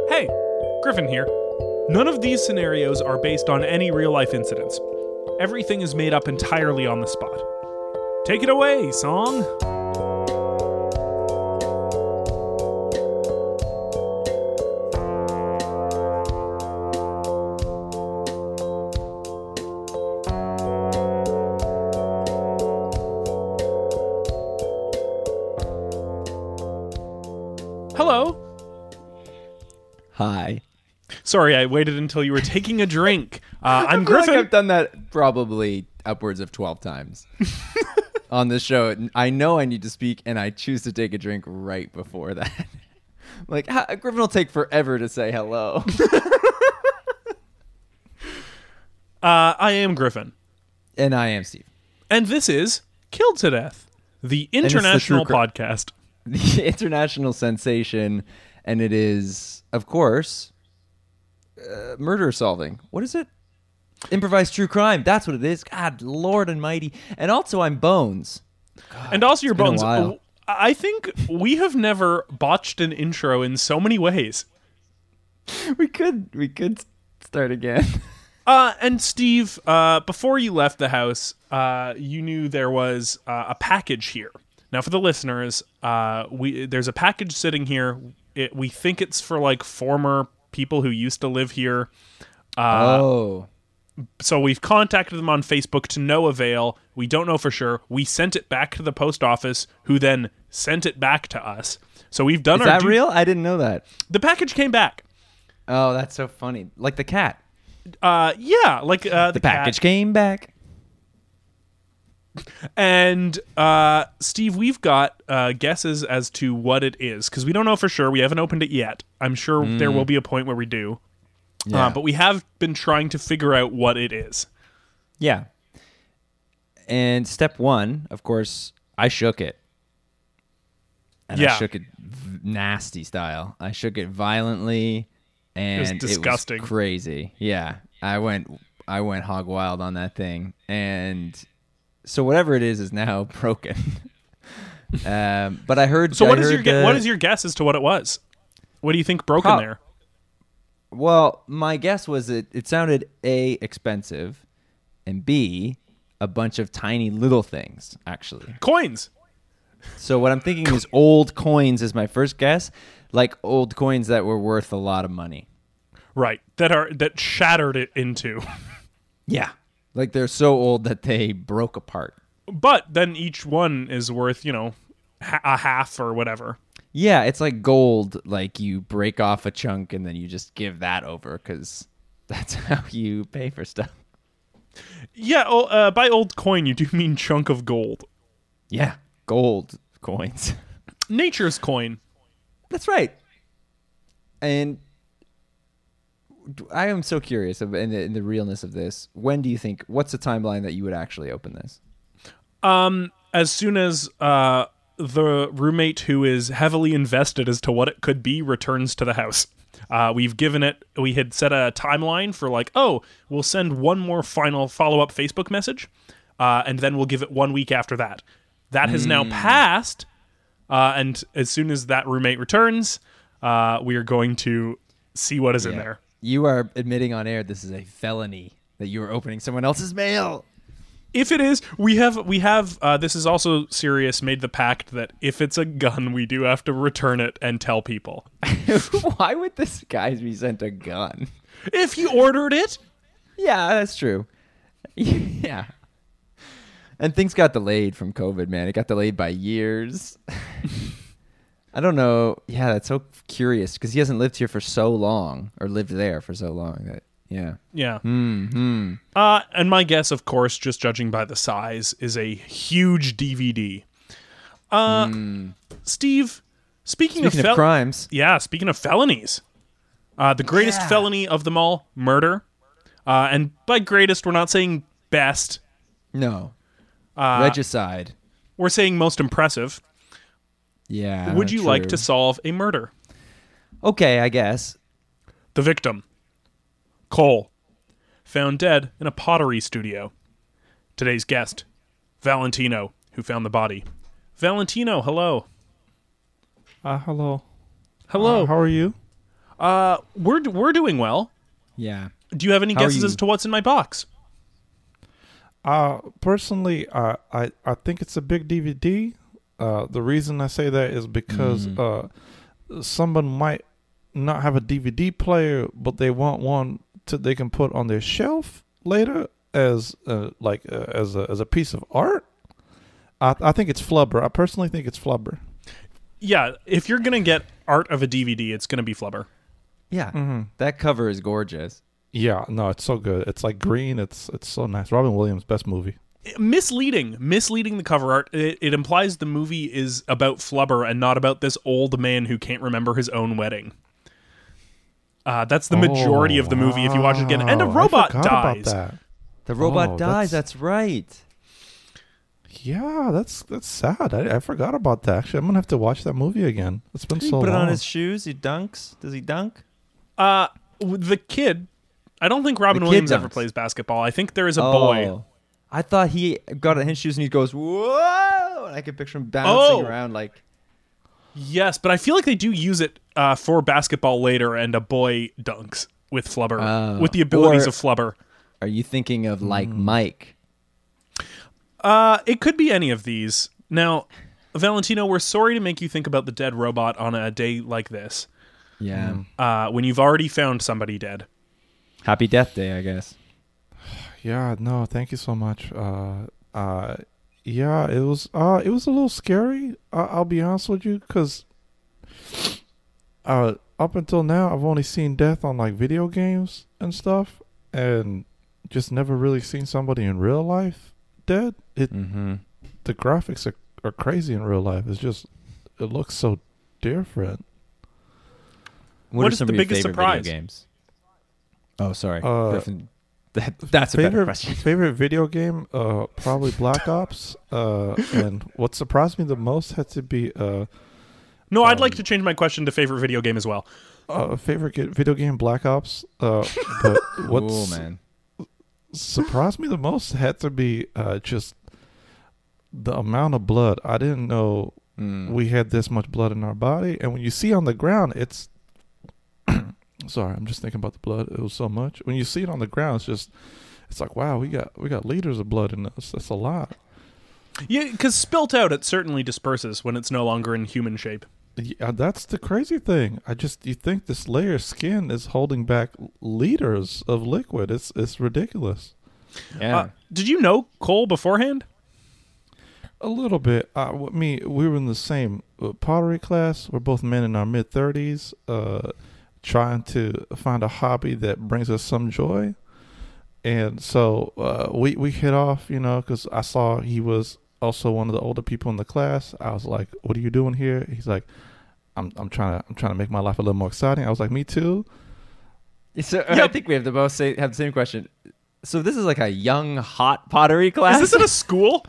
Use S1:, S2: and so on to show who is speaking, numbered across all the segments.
S1: Hey, Griffin here. None of these scenarios are based on any real-life incidents. Everything is made up entirely on the spot. Take it away, song! Hello.
S2: Hi.
S1: Sorry, I waited until you were taking a drink. I'm
S2: I feel like
S1: Griffin.
S2: I've done that probably upwards of 12 times on this show. I know I need to speak, and I choose to take a drink right before that. Griffin will take forever to say hello.
S1: I am Griffin.
S2: And I am Steve.
S1: And this is Killed to Death, the
S2: it's the
S1: international
S2: true
S1: podcast.
S2: The international sensation, and it is, of course, murder solving. What is it? Improvised true crime. That's what it is. God, Lord Almighty. And also, I'm Bones.
S1: And also your
S2: been a
S1: bones.
S2: while.
S1: I think we have never botched an intro in so many ways.
S2: We could start again.
S1: And Steve, before you left the house, you knew there was a package here. Now, for the listeners, there's a package sitting here. We think it's for like former people who used to live here. So we've contacted them on Facebook to no avail. We don't know for sure. We sent it back to the post office, who then sent it back to us. So we've done
S2: Is
S1: our
S2: that real? I didn't know that.
S1: The package came back.
S2: Oh, that's so funny. Like the cat.
S1: Yeah, like
S2: The package
S1: cat.
S2: came back.
S1: And Steve, we've got guesses as to what it is, because we don't know for sure. We haven't opened it yet. I'm sure there will be a point where we do.
S2: Yeah.
S1: But we have been trying to figure out what it is.
S2: Yeah. And step one, of course, I shook it. And
S1: Yeah.
S2: I shook it nasty style. I shook it violently, and
S1: It was disgusting.
S2: It was crazy. Yeah. I went hog wild on that thing. And so whatever it is now broken. But I heard.
S1: So what
S2: I
S1: is
S2: heard,
S1: what is your guess as to what it was? What do you think broken there?
S2: Well, my guess was it sounded A, expensive, and B, a bunch of tiny little things, actually.
S1: Coins.
S2: So what I'm thinking is old coins is my first guess, like old coins that were worth a lot of money.
S1: Right. That shattered it into.
S2: Yeah. Like they're so old that they broke apart.
S1: But then each one is worth, a half or whatever.
S2: Yeah, it's like gold, like you break off a chunk and then you just give that over because that's how you pay for stuff.
S1: Yeah, by old coin, you do mean chunk of gold.
S2: Yeah, gold coins.
S1: Nature's coin.
S2: That's right. And I am so curious in the realness of this. When do you think, what's the timeline that you would actually open this?
S1: As soon as the roommate who is heavily invested as to what it could be returns to the house. We had set a timeline for we'll send one more final follow-up Facebook message, and then we'll give it 1 week after that. That has now passed, and as soon as that roommate returns, we are going to see what is in there.
S2: You are admitting on air this is a felony, that you are opening someone else's mail.
S1: If it is, we have this is also serious, made the pact that if it's a gun, we do have to return it and tell people.
S2: Why would this guy be sent a gun?
S1: If you ordered it.
S2: Yeah, that's true. Yeah. And things got delayed from COVID, man. It got delayed by years. I don't know. Yeah, that's so curious because he hasn't lived here for so long, or lived there for so long that, yeah.
S1: Yeah.
S2: Mm-hmm.
S1: And my guess, of course, just judging by the size, is a huge DVD. Steve, speaking of
S2: crimes.
S1: Yeah, speaking of felonies. The greatest felony of them all, murder. And by greatest, we're not saying best.
S2: No. Regicide.
S1: We're saying most impressive.
S2: Yeah.
S1: Would you like
S2: true.
S1: to solve a murder?
S2: Okay, I guess.
S1: The victim, Cole, found dead in a pottery studio. Today's guest, Valentino, who found the body. Valentino, hello.
S3: Hello.
S1: Hello.
S3: How are you?
S1: We're doing well.
S2: Yeah.
S1: Do you have any
S2: How are
S1: guesses
S2: you?
S1: as to what's in my box?
S3: Personally, I think it's a big DVD. The reason I say that is because someone might not have a DVD player, but they want one they can put on their shelf later as a piece of art. I think it's Flubber. I personally think it's Flubber.
S1: Yeah, if you're gonna get art of a DVD, it's gonna be Flubber.
S2: Yeah. That cover is gorgeous.
S3: Yeah, no, it's so good. It's like green. It's so nice. Robin Williams, best movie.
S1: Misleading the cover art. It implies the movie is about Flubber and not about this old man who can't remember his own wedding. That's the majority of the movie if you watch it again. And a robot
S3: I forgot
S1: dies.
S3: about that.
S2: The robot dies.
S3: that's-
S2: That's right.
S3: Yeah, that's sad. I forgot about that. Actually, I'm gonna have to watch that movie again. It's been
S2: Did he
S3: so
S2: put
S3: long.
S2: it on his shoes? He dunks? Does he dunk?
S1: The kid. I don't think Robin
S2: The kid
S1: Williams ever
S2: dunks.
S1: plays basketball. I think there is a boy.
S2: I thought he got on his shoes and he goes, whoa! And I can picture him bouncing around like...
S1: Yes, but I feel like they do use it for basketball later, and a boy dunks with Flubber, with the abilities of Flubber.
S2: Are you thinking of like Mike?
S1: It could be any of these. Now, Valentino, we're sorry to make you think about the dead robot on a day like this.
S2: Yeah.
S1: When you've already found somebody dead.
S2: Happy Death Day, I guess.
S3: Yeah, no, thank you so much. Yeah, it was a little scary. I'll be honest with you, because up until now, I've only seen death on like video games and stuff, and just never really seen somebody in real life dead. The graphics are crazy in real life. It looks so different.
S2: What are
S1: is
S2: some
S1: the
S2: of your
S1: biggest
S2: favorite
S1: surprise?
S2: video games? Oh, sorry. Griffin. That's a better
S3: Favorite
S2: question.
S3: favorite video game, probably Black Ops. And what surprised me the most had to be
S1: No, I'd like to change my question to favorite video game as well.
S3: favorite video game, Black Ops. But what's
S2: man.
S3: surprised me the most had to be just the amount of blood. I didn't know we had this much blood in our body, and when you see on the ground, it's sorry, I'm just thinking about the blood. It was so much. When you see it on the ground, it's like, wow, we got liters of blood in us. That's a lot.
S1: Yeah, because spilt out, it certainly disperses when it's no longer in human shape.
S3: Yeah, that's the crazy thing. You think this layer of skin is holding back liters of liquid. It's ridiculous.
S2: Yeah.
S1: Did you know Cole beforehand?
S3: A little bit. We were in the same pottery class. We're both men in our mid-30s, trying to find a hobby that brings us some joy. And so we hit off, because I saw he was also one of the older people in the class. I was like, "What are you doing here?" He's like, "I'm trying to make my life a little more exciting." I was like, "Me too."
S2: So I think we have the same question. So this is like a young, hot pottery class?
S1: Is this at a school?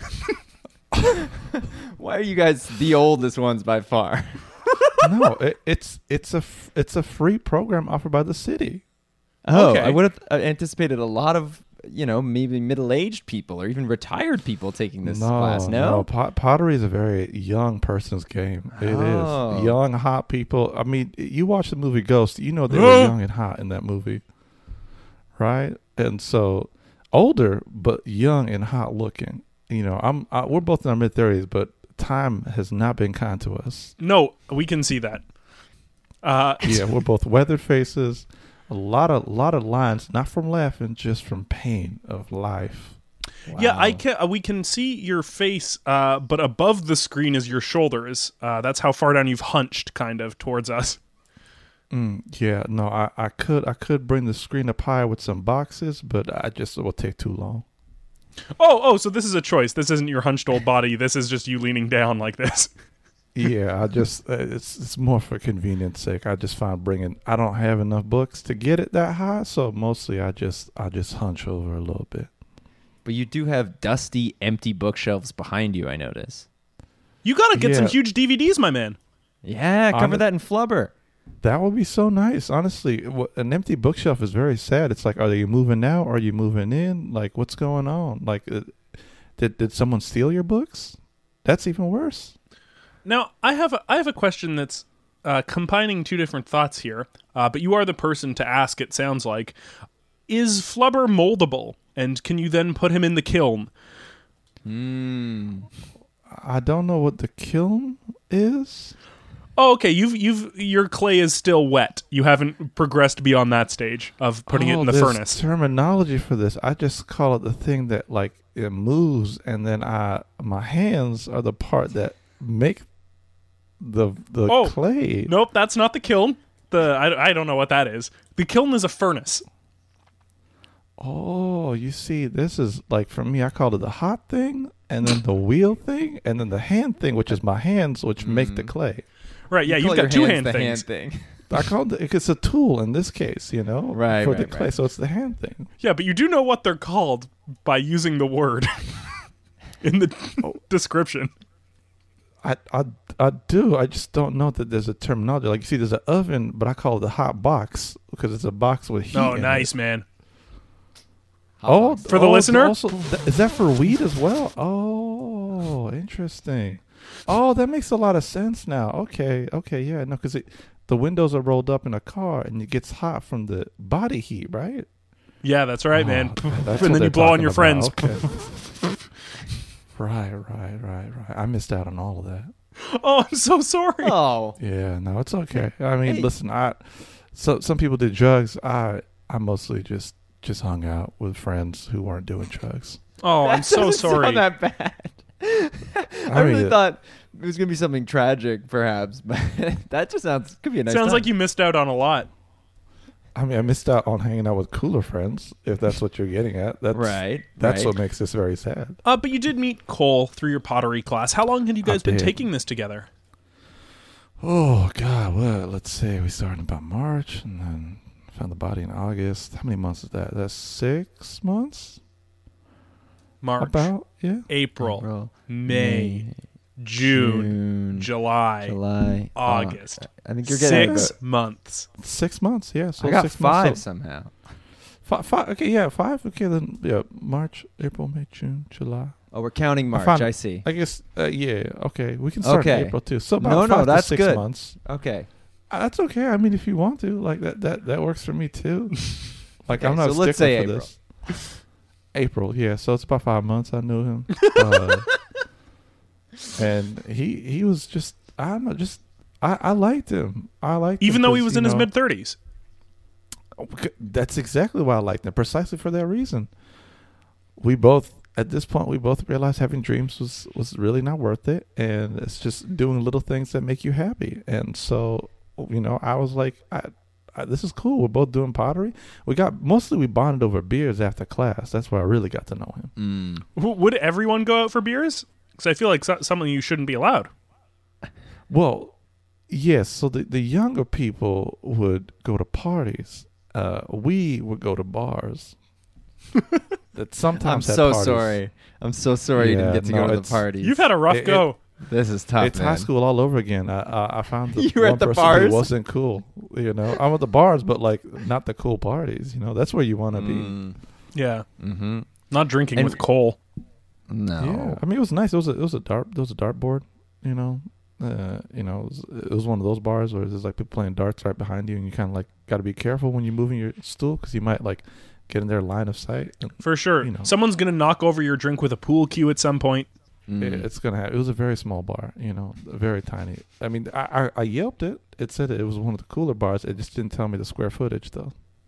S2: Why are you guys the oldest ones by far?
S3: No, it's a free program offered by the city.
S2: Oh,
S1: Okay.
S2: I would have anticipated a lot of, maybe middle-aged people or even retired people taking this class. No?
S3: Pottery is a very young person's game. It
S2: Oh.
S3: is young, hot people. I mean, you watch the movie Ghost, they were young and hot in that movie, right? And so older but young and hot looking. We're both in our mid-30s, but time has not been kind to us.
S1: No, we can see that.
S3: Yeah, we're both weathered faces. A lot of lines, not from laughing, just from pain of life.
S1: Yeah, we can see your face, but above the screen is your shoulders. That's how far down you've hunched, kind of, towards us.
S3: Yeah, no, I could bring the screen up higher with some boxes, but it will take too long.
S1: Oh, so this is a choice. This isn't your hunched old body. This is just you leaning down like this.
S3: Yeah, it's more for convenience sake. I just find I don't have enough books to get it that high, so mostly I just hunch over a little bit.
S2: But you do have dusty, empty bookshelves behind you, I notice.
S1: You gotta get some
S3: Yeah.
S1: huge DVDs, my man.
S2: Yeah, cover that in flubber.
S3: That would be so nice. Honestly, an empty bookshelf is very sad. It's like, are you moving now? Are you moving in? Like, what's going on? Like, did someone steal your books? That's even worse.
S1: Now, I have a question that's combining two different thoughts here, but you are the person to ask, it sounds like. Is Flubber moldable, and can you then put him in the kiln?
S3: I don't know what the kiln is.
S1: Oh, okay. Your clay is still wet. You haven't progressed beyond that stage of putting it in the
S3: there's
S1: furnace.
S3: Terminology for this. I just call it the thing that like it moves, and then my hands are the part that make the clay.
S1: Nope, that's not the kiln. I don't know what that is. The kiln is a furnace.
S3: Oh, you see, this is like for me. I called it the hot thing, and then the wheel thing, and then the hand thing, which is my hands, which make the clay.
S1: Right, yeah, you've got two hand things.
S2: Thing.
S3: I called it's a tool in this case,
S2: Right,
S3: for the clay. So it's the hand thing.
S1: Yeah, but you do know what they're called by using the word in the description.
S3: I do. I just don't know that there's a terminology. Like you see, there's an oven, but I call it the hot box because it's a box with heat.
S1: Oh,
S3: in
S1: nice,
S3: it.
S1: man.
S3: For
S1: the listener?
S3: Is that for weed as well? Oh, interesting. Oh, that makes a lot of sense now. Okay, yeah, no, because the windows are rolled up in a car and it gets hot from the body heat, right?
S1: Yeah, that's right, man.
S3: Okay, that's
S1: And
S3: what
S1: then you
S3: they're
S1: blow on your
S3: talking
S1: friends.
S3: about. Okay. Right. I missed out on all of that.
S1: Oh, I'm so sorry.
S2: Oh,
S3: Yeah, no, it's okay. I mean,
S2: Hey.
S3: listen, so some people did drugs. I mostly just hung out with friends who weren't doing drugs.
S1: Oh, I'm
S2: that
S1: so
S2: doesn't
S1: sorry.
S2: sound that bad. I
S3: mean,
S2: really thought it was gonna be something tragic, perhaps, but that just could be a nice.
S1: Sounds
S2: time.
S1: like you missed out on a lot.
S3: I mean, I missed out on hanging out with cooler friends, if that's what you're getting at. That's
S2: Right,
S3: That's
S2: right.
S3: what makes this very sad.
S1: But you did meet Cole through your pottery class. How long had you guys been
S3: did.
S1: taking this together?
S3: Oh, God. Well, let's say we started about March and then found the body in August. How many months is that? That's 6 months?
S1: March,
S3: About, yeah.
S1: April,
S2: April,
S1: May, June, July,
S2: July,
S1: August.
S2: I think you're getting
S1: 6 months.
S3: 6 months, yeah. So
S2: I got
S3: 6
S2: 5
S3: months.
S2: somehow.
S3: Five, okay, yeah, 5. Okay, then, yeah, March, April, May, June, July.
S2: Oh, we're counting March.
S3: found-
S2: I see.
S3: I guess, yeah, okay. We can start
S2: Okay.
S3: in April, too. So about
S2: No,
S3: 5 to
S2: that's
S3: 6
S2: good.
S3: months.
S2: Okay.
S3: That's okay. I mean, if you want to, like that works for me too. Like
S2: Okay,
S3: I'm not
S2: so
S3: a
S2: let's
S3: stickler
S2: say
S3: for
S2: April.
S3: this. April, yeah. So it's about 5 months. I knew him, and he was just I don't know, just I liked him. I liked him
S1: Even though he
S3: 'cause,
S1: was
S3: you
S1: in his
S3: know,
S1: mid-30s.
S3: That's exactly why I liked him. Precisely for that reason. We both at this point we both realized having dreams was really not worth it, and it's just doing little things that make you happy. And so I was like, this is cool. We're both doing pottery. We bonded over beers after class. That's where I really got to know him.
S1: Would everyone go out for beers? Because I feel like some of you shouldn't be allowed.
S3: Well, yes. So the younger people would go to parties. We would go to bars. That
S2: I'm
S3: sometimes had
S2: so
S3: parties.
S2: sorry. I'm so sorry you didn't
S3: Yeah,
S2: get to
S3: no,
S2: go to the
S3: it's-
S2: parties.
S1: You've had a rough go.
S2: This is tough,
S3: It's
S2: man.
S3: high school all over again. I found the
S2: You were at
S3: one
S2: the
S3: person
S2: bars?
S3: who wasn't cool. I'm at the bars, but like not the cool parties. That's where you want to be.
S1: Yeah.
S2: Mm-hmm.
S1: Not drinking
S2: And-
S1: with Cole.
S2: No.
S3: Yeah, I mean it was nice. It was a dartboard. It was one of those bars where there's like people playing darts right behind you, and you kind of like got to be careful when you're moving your stool because you might like get in their line of sight. And
S1: For sure. Someone's going to knock over your drink with a pool cue at some point.
S3: it's gonna happen. It was a very small bar, very tiny. I mean, I yelped it. It said it was one of the cooler bars. It just didn't tell me the square footage though.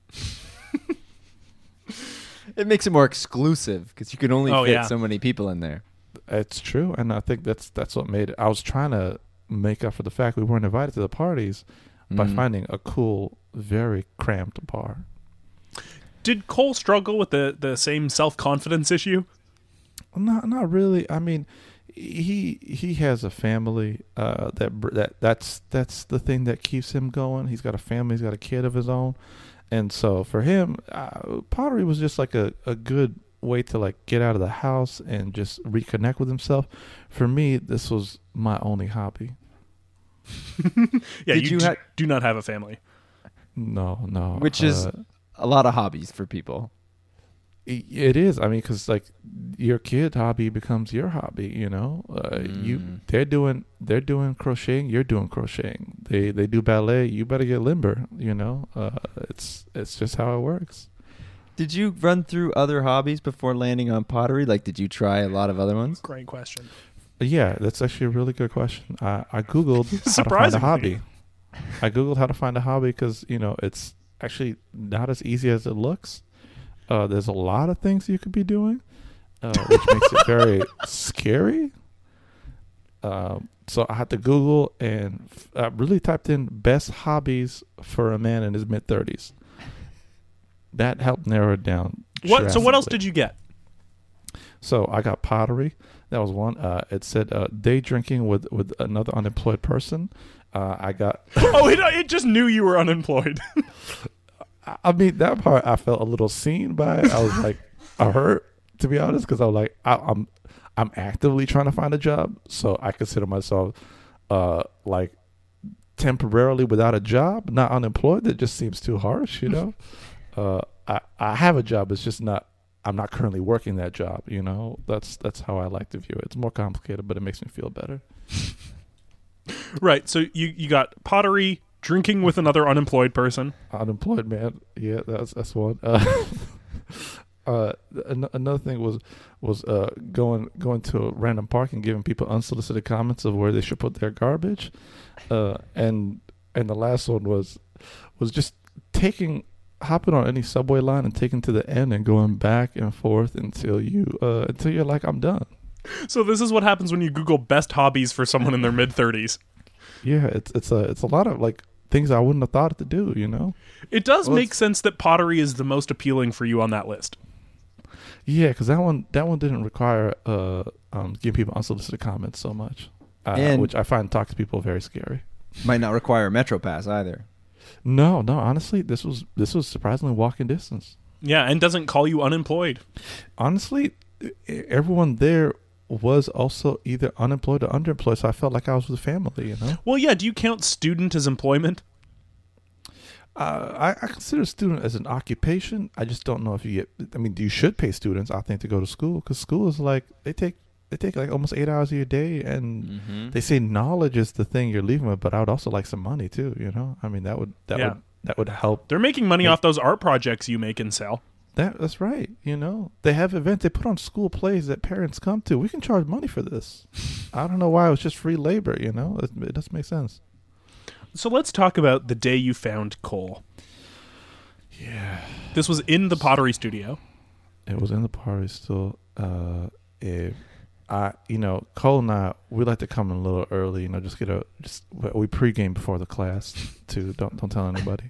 S2: It makes it more exclusive because you can only
S1: Oh,
S2: fit
S1: yeah.
S2: so many people in there.
S3: It's true, and I think that's what made it. I was trying to make up for the fact we weren't invited to the parties by finding a cool, very cramped bar.
S1: Did Cole struggle with the same self-confidence issue?
S3: Not really. I mean, he has a family. That's the thing that keeps him going. He's got a family. He's got a kid of his own, and so for him, pottery was just like a good way to like get out of the house and just reconnect with himself. For me, this was my only hobby.
S1: Yeah,
S2: Did you
S1: do not have a family.
S3: No.
S2: Which is a lot of hobbies for people.
S3: It is. I mean, because like your kid hobby becomes your hobby. You know, they're doing crocheting. You're doing crocheting. They do ballet. You better get limber. You know, it's just how it works.
S2: Did you run through other hobbies before landing on pottery? Like, did you try a lot of other ones?
S1: Great question.
S3: Yeah, that's actually a really good question. I googled how to find a hobby. I googled how to find a hobby because it's actually not as easy as it looks. There's a lot of things you could be doing, which makes it very scary. So I had to Google and really typed in best hobbies for a man in his mid-30s. That helped narrow it down.
S1: So what else did you get?
S3: So I got pottery. That was one. It said day drinking with another unemployed person. I got...
S1: it just knew you were unemployed.
S3: I mean, that part I felt a little seen by. I was like, I hurt, to be honest, because I was like, I'm actively trying to find a job, so I consider myself like temporarily without a job, not unemployed. That just seems too harsh, I have a job. It's just not. I'm not currently working that job. That's how I like to view it. It's more complicated, but it makes me feel better.
S1: Right. So you got pottery. Drinking with another unemployed person.
S3: Unemployed man. Yeah, that's one. Another thing was going to a random park and giving people unsolicited comments of where they should put their garbage. And the last one was just hopping on any subway line and taking to the end and going back and forth until you're like, I'm done.
S1: So this is what happens when you Google best hobbies for someone in their mid-30s.
S3: Yeah, it's a lot of like things I wouldn't have thought to do,
S1: It does make sense that pottery is the most appealing for you on that list.
S3: Yeah, because that one didn't require giving people unsolicited comments so much, which I find talks to people very scary.
S2: Might not require a Metro Pass either.
S3: No, honestly, this was surprisingly walking distance.
S1: Yeah, and doesn't call you unemployed.
S3: Honestly, everyone there was also either unemployed or underemployed, so I felt like I was with family,
S1: Well, yeah, do you count student as employment?
S3: I consider student as an occupation. I just don't know if you you should pay students, I think, to go to school, because school is like, they take like almost 8 hours of your day, and they say knowledge is the thing you're leaving with, but I would also like some money too, that would help.
S1: They're making money off those art projects you make and sell.
S3: That's right. They have events. They put on school plays that parents come to. We can charge money for this. I don't know why it was just free labor. It doesn't make sense.
S1: So let's talk about the day you found coal.
S3: Yeah.
S1: This was in the pottery studio.
S3: It was in the pottery still. Cole and I, we like to come in a little early. We pregame before the class too. Don't tell anybody.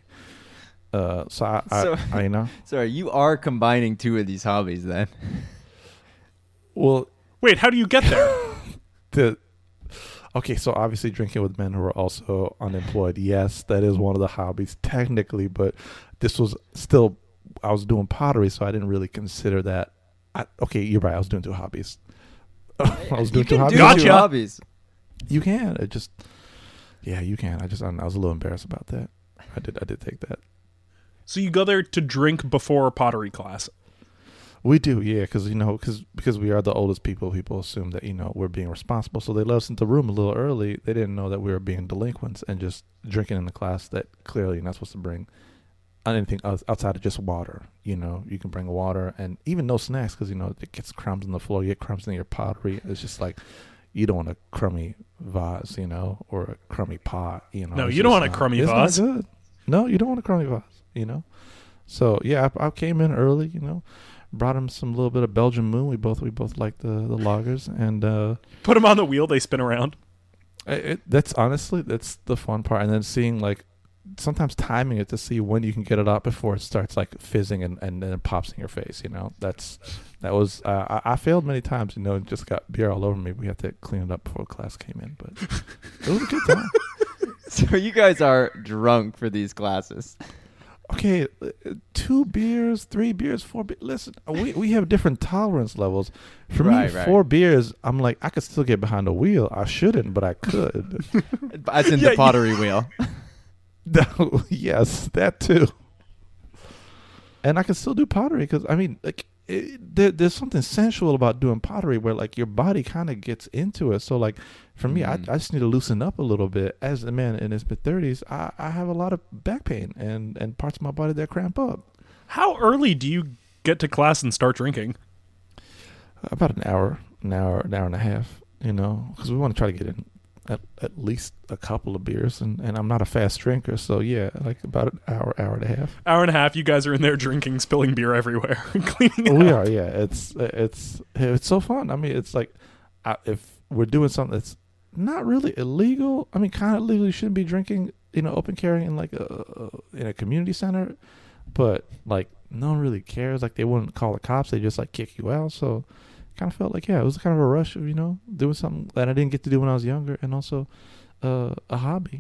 S2: Sorry, you are combining two of these hobbies then.
S3: Well,
S1: wait, how do you get there?
S3: Okay, so obviously drinking with men who are also unemployed. Yes, that is one of the hobbies technically, but this was still, I was doing pottery, so I didn't really consider that. Okay, you're right. I was doing two hobbies. I was doing two hobbies.
S1: Gotcha.
S2: Hobbies.
S3: You can. You can. I was a little embarrassed about that. I did take that.
S1: So you go there to drink before pottery class.
S3: We do, yeah, because we are the oldest people. People assume that we're being responsible, so they let us into the room a little early. They didn't know that we were being delinquents and just drinking in the class that clearly you're not supposed to bring anything outside of just water. You can bring water and even no snacks because it gets crumbs on the floor. You get crumbs in your pottery. It's just like you don't want a crummy vase, or a crummy pot.
S1: No, you don't want a crummy vase.
S3: It's not good. No, you don't want a crummy vase. So yeah, I came in early. Brought him some little bit of Belgian Moon. We both like the lagers, and
S1: put them on the wheel. They spin around.
S3: That's the fun part, and then seeing like sometimes timing it to see when you can get it out before it starts like fizzing and then it pops in your face. I failed many times. Just got beer all over me. We had to clean it up before class came in, but it was a good time.
S2: So you guys are drunk for these classes.
S3: Okay, 2 beers, 3 beers, 4 beers. Listen, we have different tolerance levels. For me, 4 beers, I'm like, I could still get behind the wheel. I shouldn't, but I could.
S2: As in the pottery wheel.
S3: No, yes, that too. And I can still do pottery because, there's something sensual about doing pottery where like your body kind of gets into it. So like for me, I just need to loosen up a little bit. As a man in his mid-30s, I have a lot of back pain and parts of my body that cramp up.
S1: How early do you get to class and start drinking?
S3: About an hour and a half, because we want to try to get in at least a couple of beers, and I'm not a fast drinker, so yeah, like about an hour and a half.
S1: Hour and a half, you guys are in there drinking, spilling beer everywhere, cleaning it
S3: We
S1: up.
S3: are, yeah. It's so fun. I mean, it's like if we're doing something that's not really illegal. I mean, kind of legal. You shouldn't be drinking, open carrying in like in a community center, but like no one really cares. Like they wouldn't call the cops; they just like kick you out. So. Kind of felt like, it was kind of a rush of, doing something that I didn't get to do when I was younger, and also a hobby,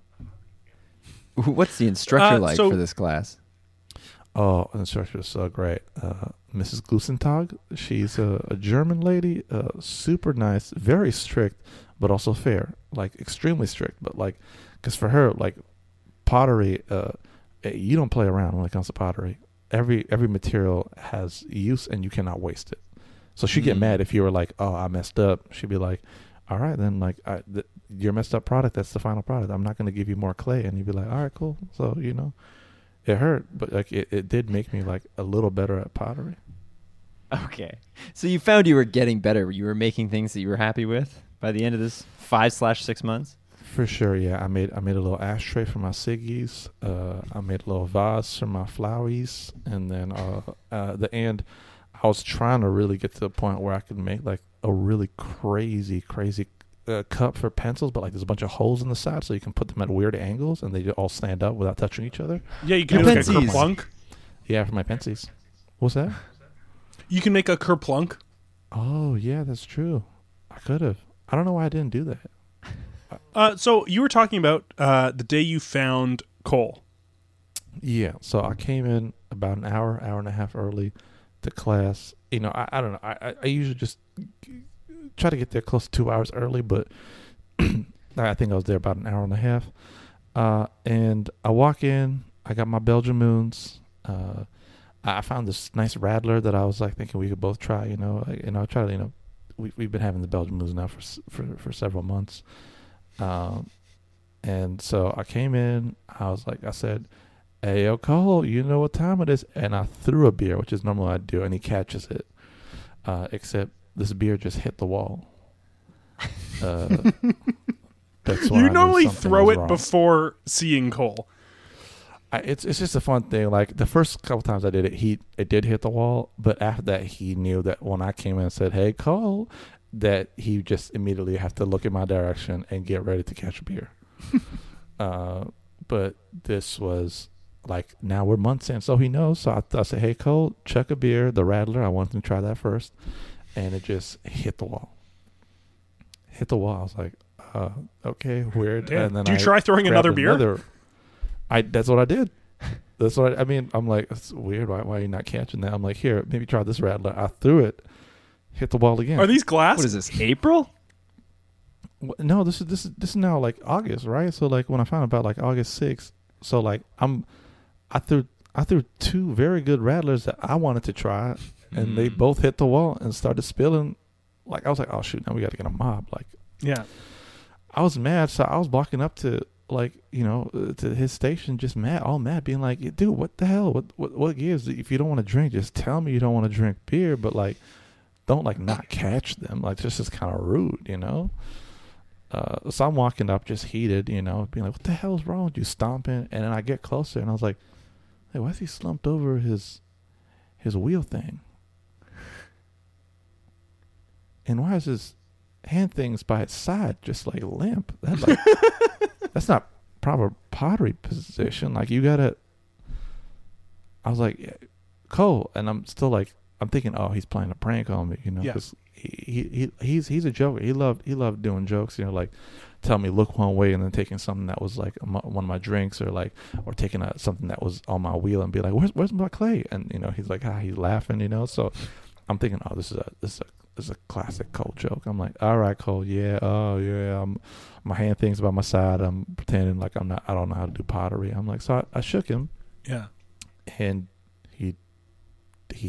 S2: What's the instructor like
S1: so-
S2: for this class?
S3: Oh, the instructor is so great. Mrs. Glusentag, she's a German lady, super nice, very strict, but also fair, like extremely strict. But like, because for her, like pottery, you don't play around when it comes to pottery. Every material has use, and you cannot waste it. So she'd get mad if you were like, "Oh, I messed up." She'd be like, "All right, then, like, your messed up product, that's the final product. I'm not going to give you more clay." And you'd be like, "All right, cool." So, it hurt, but like it did make me like a little better at pottery.
S2: Okay. So you found you were getting better. You were making things that you were happy with by the end of this 5/6 months?
S3: For sure, yeah. I made a little ashtray for my ciggies. I made a little vase for my floweries, and then the end. I was trying to really get to the point where I could make like a really crazy cup for pencils, but like there's a bunch of holes in the side, so you can put them at weird angles, and they all stand up without touching each other.
S1: Yeah, you can
S2: Your
S1: make a
S2: pensies.
S1: kerplunk.
S3: Yeah, for my pensies. What's that?
S1: You can make a kerplunk.
S3: Oh, yeah, that's true. I could have. I don't know why I didn't do that.
S1: So you were talking about the day you found coal.
S3: Yeah, so I came in about an hour and a half early to class. I don't know. I usually just try to get there close to 2 hours early, but I think I was there about an hour and a half. And I walk in. I got my Belgian moons. I found this nice Radler that I was like thinking we could both try. I tried. We've been having the Belgian moons now for several months. And so I came in. I said, "Hey, yo, Cole, you know what time it is?" And I threw a beer, which is normally what I do, and he catches it. Except this beer just hit the wall. That's why
S1: You
S3: I knew
S1: normally
S3: something
S1: throw
S3: was
S1: it
S3: wrong.
S1: before seeing coal.
S3: It's just a fun thing. Like the first couple times I did it, it did hit the wall. But after that, he knew that when I came in and said, "Hey, Cole," that he just immediately have to look in my direction and get ready to catch a beer. But this was like, now we're months in, so he knows. So I said, "Hey, Cole, chuck a beer, the Radler. I want him to try that first." And it just hit the wall. Hit the wall. I was like, okay, weird.
S1: Yeah.
S3: And then
S1: Do you
S3: I
S1: try throwing
S3: grabbed
S1: another beer?
S3: That's what I did. That's what I mean. I'm like, it's weird. Why are you not catching that? I'm like, here, maybe try this Radler. I threw it, hit the wall again.
S1: Are these glass?
S2: What is this, April?
S3: No, this is now like August, right? So like when I found about like August 6th, so like I threw two very good Radlers that I wanted to try, and they both hit the wall and started spilling. Like I was like, oh shoot, now we got to get a mob. Like
S1: Yeah.
S3: I was mad, so I was walking up to like to his station, just all mad, being like, dude, what the hell? What gives? If you don't want to drink, just tell me you don't want to drink beer, but like don't like not catch them. Like this is kind of rude, So I'm walking up just heated, being like, what the hell is wrong with you, stomping? And then I get closer and I was like, hey, why is he slumped over his wheel thing? And why is his hand things by its side just like limp? That's not proper pottery position. Like you gotta. I was like, Cole, and I'm still like, I'm thinking, oh, he's playing a prank on me,
S1: Yeah.
S3: because he's a joker. He loved doing jokes, like tell me look one way and then taking something that was like one of my drinks, or taking something that was on my wheel and be like, where's my clay? And he's like, he's laughing, So I'm thinking, oh, this is a classic Cole joke. I'm like, all right, Cole, yeah, oh yeah, my hand thing's by my side. I'm pretending like I don't know how to do pottery. I'm like, so I shook him,
S1: Yeah.
S3: and he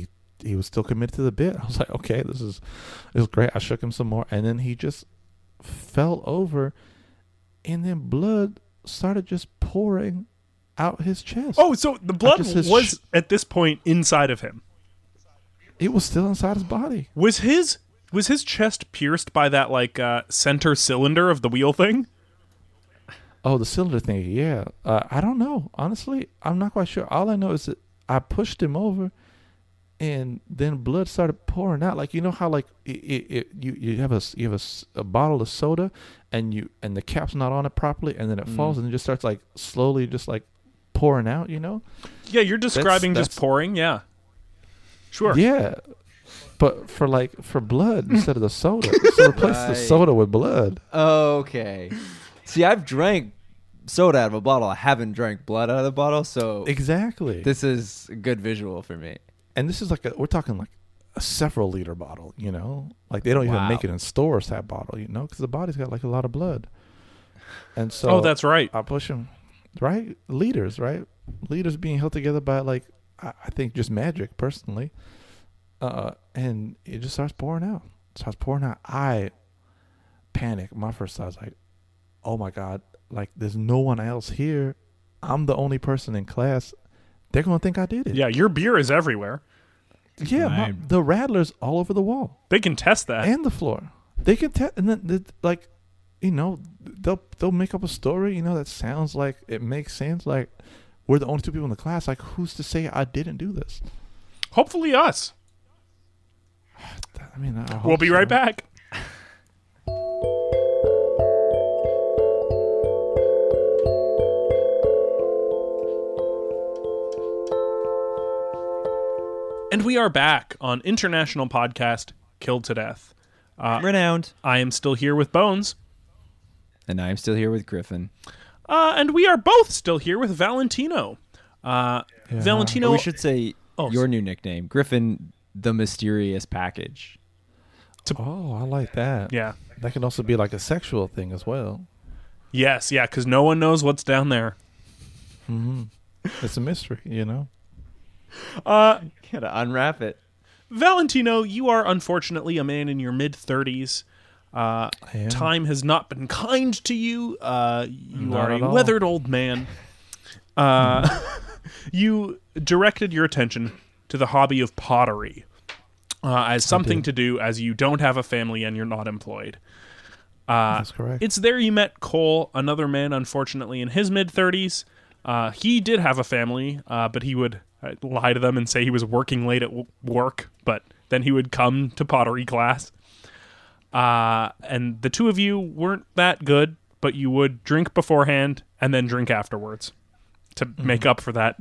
S3: he was still committed to the bit. I was like, okay, this is great. I shook him some more, and then he just fell over, and then blood started just pouring out his chest.
S1: Oh, so the blood
S3: Just
S1: was at this point inside of him.
S3: It was still inside his body.
S1: Was his chest pierced by that like center cylinder of the wheel thing?
S3: Oh, the cylinder thing. Yeah. I don't know. Honestly, I'm not quite sure. All I know is that I pushed him over, and then blood started pouring out. Like, you know how like you have a bottle of soda, and the cap's not on it properly, and then it falls, and it just starts like slowly just like pouring out. You know?
S1: Yeah, you're describing
S3: That's-
S1: just pouring. Yeah. Sure.
S3: Yeah. But for blood instead of the soda, so replace the
S2: Right.
S3: soda with blood.
S2: Okay. See, I've drank soda out of a bottle. I haven't drank blood out of the bottle, so
S3: Exactly.
S2: this is a good visual for me.
S3: And this is like we're talking like a several liter bottle, you know, like they don't even
S2: Wow.
S3: make it in stores, that bottle, you know, because the body's got like a lot of blood. And so
S1: Oh, that's right.
S3: I push him, right? Liters being held together by like I think just magic, personally. And it just starts pouring out. I panic. My first thought was like, oh my God, like there's no one else here. I'm the only person in class. They're gonna think I did it.
S1: Yeah, your beer is everywhere.
S3: Yeah,
S2: Right.
S3: the Radler's all over the wall
S1: They can test that.
S3: and the floor. They can test, and then like, you know, they'll make up a story, you know, that sounds like it makes sense. Like we're the only two people in the class. Like, who's to say I didn't do this?
S1: Hopefully us.
S3: I mean, I hope
S1: We'll be
S3: so.
S1: right back. And we are back on International Podcast Killed to Death.
S2: Renowned.
S1: I am still here with Bones.
S2: And I'm still here with Griffin.
S1: And we are both still here with Valentino. Valentino.
S2: Or we should say
S1: Oh,
S2: your new nickname, Griffin, the mysterious package.
S3: Oh, I like that.
S1: Yeah.
S3: That can also be like a sexual thing as well.
S1: Yes, yeah, because no one knows what's down there.
S3: It's a mystery, you know.
S2: Gotta unwrap it.
S1: Valentino, you are unfortunately a man in your mid-30s.
S3: I am.
S1: Time has not been kind to you. You
S3: Not
S1: are
S3: at
S1: a
S3: all.
S1: weathered old man. You directed your attention to the hobby of pottery as something
S3: did.
S1: to do as you don't have a family and you're not employed.
S3: That's correct.
S1: It's there you met Cole, another man, unfortunately, in his mid-30s. He did have a family, but he would lie to them and say he was working late at work, but then he would come to pottery class. And the two of you weren't that good, but you would drink beforehand and then drink afterwards to make up for that.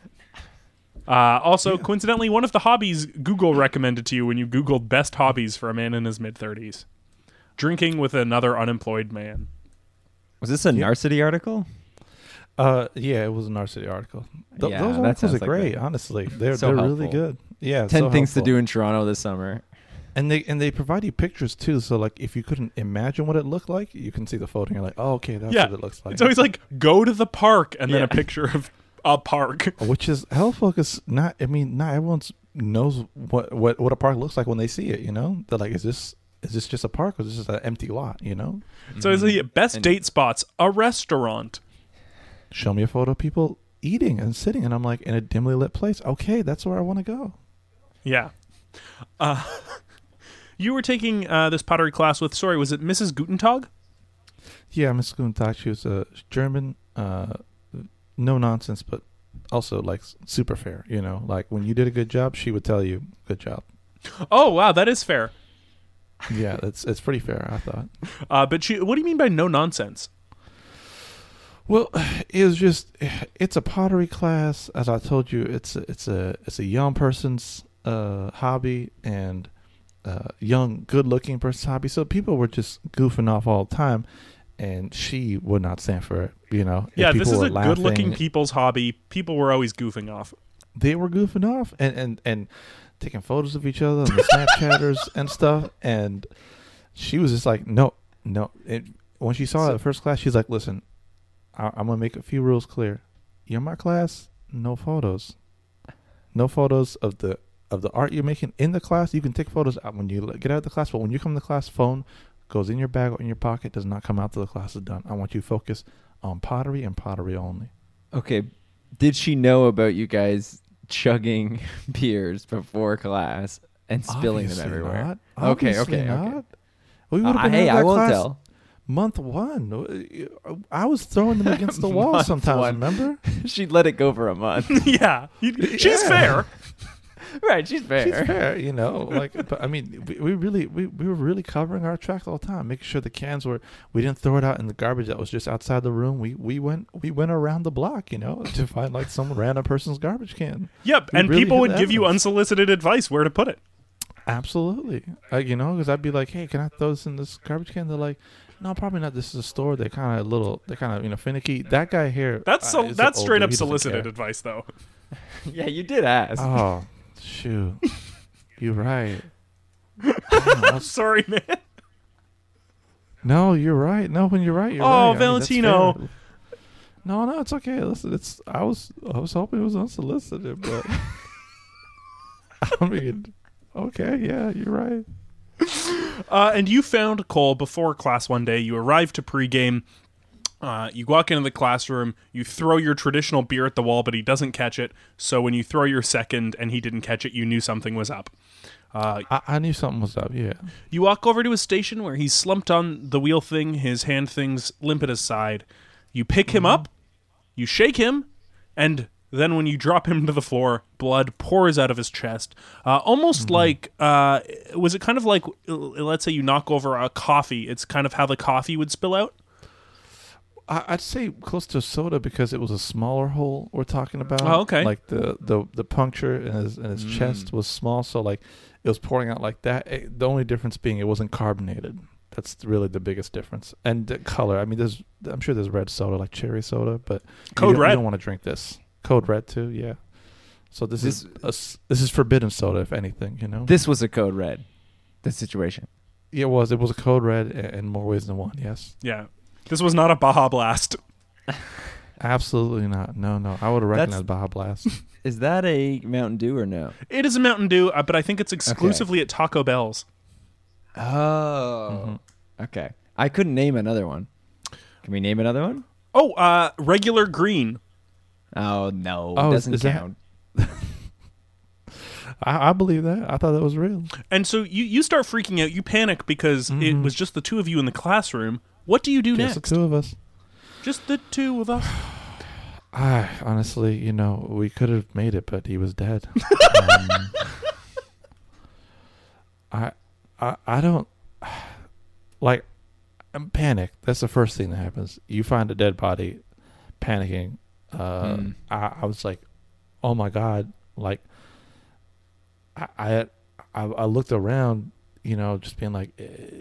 S1: Also, coincidentally, one of the hobbies Google recommended to you when you Googled best hobbies for a man in his mid-30s. Drinking with another unemployed man.
S2: Was this a Narcity article?
S3: Yeah, it was an RCity article.
S2: Yeah,
S3: Those
S2: that
S3: articles
S2: sounds
S3: are
S2: like
S3: great.
S2: that.
S3: Honestly, they're
S2: So
S3: really
S2: helpful.
S3: good. Yeah,
S2: 10 things to
S3: helpful.
S2: do in Toronto this summer.
S3: And they provide you pictures too. So like, if you couldn't imagine what it looked like, you can see the photo and you're like, oh, okay, that's
S1: Yeah,
S3: what it looks like.
S1: It's always like, go to the park, and then
S2: Yeah.
S1: a picture of a park.
S3: Which is helpful because not everyone knows what a park looks like when they see it. You know, they're like, is this just a park or is this just an empty lot? You know,
S1: So it's the best
S2: And-
S1: date spots, a restaurant.
S3: show me a photo of people eating and sitting, and I'm like, in a dimly lit place. Okay, that's where I want to go.
S1: Yeah. You were taking this pottery class with, sorry, was it Mrs. Gutentag?
S3: Yeah, Miss Guntag, she was a German, no nonsense, but also like super fair. You know, like when you did a good job, she would tell you, "Good job."
S1: Oh, wow, that is fair.
S3: Yeah, it's pretty fair, I thought.
S1: But what do you mean by no nonsense?
S3: Well, it was just it's a pottery class. As I told you, it's a young person's hobby and young, good-looking person's hobby. So people were just goofing off all the time, and she would not stand for it. You know, If
S1: Yeah, this
S3: people
S1: is
S3: were
S1: a good-looking
S3: laughing,
S1: people's hobby. People were always goofing off.
S3: they were goofing off and taking photos of each other on the Snapchatters and stuff. And she was just like, no. When she saw it at first class, she's like, listen, I'm going to make a few rules clear. You're my class, no photos. No photos of the of the art you're making in the class. You can take photos out when you get out of the class, but when you come to class, phone goes in your bag or in your pocket, does not come out till the class is done. I want you to focus on pottery and pottery only.
S2: Okay. Did she know about you guys chugging beers before class and spilling
S3: Obviously
S2: them everywhere?
S3: not.
S2: Okay,
S3: Obviously
S2: okay.
S3: not. We would have been
S2: Hey,
S3: out of
S2: I
S3: that
S2: won't
S3: class
S2: tell.
S3: month 1. I was throwing them against the wall
S2: Month
S3: sometimes,
S2: one.
S3: remember?
S2: She'd let it go for a month.
S1: Yeah, she's
S3: Yeah.
S1: fair.
S2: Right, she's fair.
S3: She's fair, you know. Like, but I mean, we were really covering our tracks all the time, making sure the cans were. We didn't throw it out in the garbage that was just outside the room. We went around the block, you know, to find like some random person's garbage can.
S1: Yep,
S3: We
S1: and
S3: really
S1: people
S3: hit
S1: would
S3: the
S1: give you
S3: evidence.
S1: unsolicited advice where to put it.
S3: Absolutely, you know, because I'd be like, "Hey, can I throw this in this garbage can?" They're like, "No, probably not. This is a store. They're kind of finicky." That guy here,
S1: That's
S3: is
S1: that's
S3: older.
S1: straight up
S3: He doesn't
S1: solicited
S3: care.
S1: advice, though.
S2: Yeah, you did ask.
S3: Oh, shoot, you're right. Oh,
S1: Sorry, man.
S3: no, you're right. No, when you're right, you're
S1: Oh,
S3: right. I mean, that's
S1: Valentino.
S3: fair. No, it's okay. Listen, I was hoping it was unsolicited, but I mean, okay, yeah, you're right.
S1: And you found Cole before class one day. You arrived to pregame. You walk into the classroom. You throw your traditional beer at the wall, but he doesn't catch it. So when you throw your second and he didn't catch it, you knew something was up.
S3: I knew something was up. Yeah.
S1: You walk over to his station where he's slumped on the wheel thing, his hand things limp at his side. You pick him up, you shake him, and then when you drop him to the floor, blood pours out of his chest. Almost like, was it kind of like, let's say you knock over a coffee, it's kind of how the coffee would spill out?
S3: I'd say close to soda because it was a smaller hole we're talking about.
S1: Oh, okay.
S3: Like the puncture in his chest was small, so like it was pouring out like that. The only difference being it wasn't carbonated. That's really the biggest difference. And the color. I mean, I'm sure there's red soda like cherry soda, but
S1: Code
S3: you
S1: Red.
S3: don't want to drink this. Code Red too, yeah. So this is forbidden soda, if anything. You know.
S2: This was a code red. The situation.
S3: Yeah, it was. It was a Code Red in more ways than one. Yes.
S1: Yeah. This was not a Baja Blast.
S3: Absolutely not. No. I would have recognized Baja Blast.
S2: Is that a Mountain Dew or no?
S1: It is a Mountain Dew, but I think it's exclusively at Taco Bell's.
S2: Oh. Okay. I couldn't name another one. Can we name another one?
S1: Oh, regular green.
S2: Oh, no.
S3: Oh,
S2: doesn't
S3: is that-
S2: count.
S3: I believe that. I thought that was real.
S1: And so you start freaking out. You panic because it was just the two of you in the classroom. What do you do
S3: Just the
S1: next?
S3: two of us.
S1: Just the two of us.
S3: Honestly, you know, we could have made it, but he was dead. I don't like. I'm panicked. That's the first thing that happens. You find a dead body, panicking. I was like, oh my god! Like, I looked around, you know, just being like,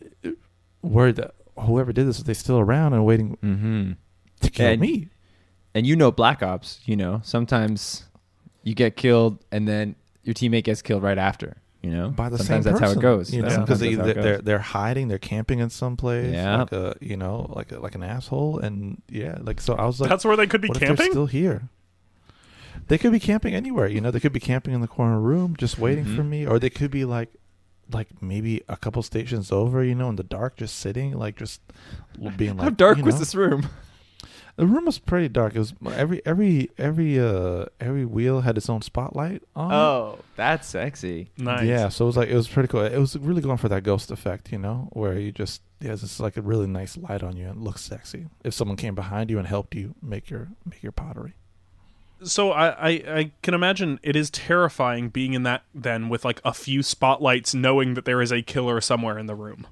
S3: whoever did this, are they still around and waiting
S2: Mm-hmm.
S3: to kill
S2: And-
S3: me?
S2: And you know Black Ops, you know, sometimes you get killed and then your teammate gets killed right after, you know?
S3: By the
S2: sometimes
S3: same
S2: that's
S3: person,
S2: how it goes.
S3: you know,
S2: Sometimes
S3: because
S2: that's how it goes.
S3: they're hiding, they're camping in some place,
S2: Yeah.
S3: like an asshole, and yeah, like so. I was like,
S1: That's where they could be
S3: what if they're
S1: camping?
S3: still here? They could be camping anywhere, you know. They could be camping in the corner room, just waiting for me, or they could be like maybe a couple stations over, you know, in the dark, just sitting, like just being like.
S2: How dark
S3: you
S2: was
S3: know.
S2: this room?
S3: The room was pretty dark. It was every wheel had its own spotlight on.
S2: Oh, that's sexy.
S1: Nice.
S3: Yeah, so it was pretty cool. It was really going for that ghost effect, you know, where you just it's just like a really nice light on you and it looks sexy. If someone came behind you and helped you make your pottery.
S1: So I can imagine it is terrifying being in that then with like a few spotlights, knowing that there is a killer somewhere in the room.